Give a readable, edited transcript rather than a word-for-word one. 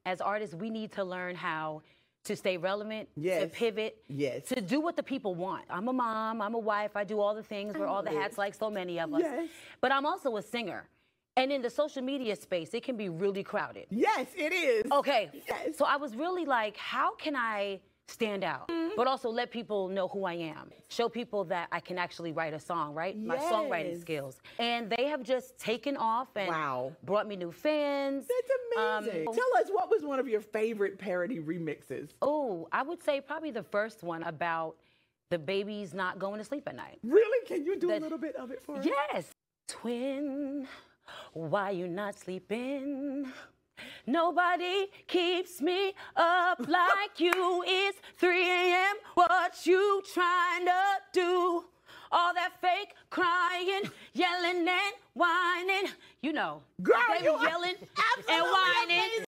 as artists, we need to learn how to stay relevant, to pivot, to do what the people want. I'm a mom, I'm a wife, I do all the things, wear all the hats like so many of us. But I'm also a singer. And in the social media space, it can be really crowded. Yes, it is. Okay. So I was really like, how can I stand out, but also let people know who I am? Show people that I can actually write a song, right? My songwriting skills. And they have just taken off and brought me new fans. That's amazing. Tell us, what was one of your favorite parody remixes? Oh, I would say probably the first one about the babies not going to sleep at night. Really? Can you do a little bit of it for us? Yes. Twin, why you not sleeping? Nobody keeps me up like you. It's 3 a.m. What you trying to do? All that fake crying, yelling and whining. You know, girl, you yelling and whining.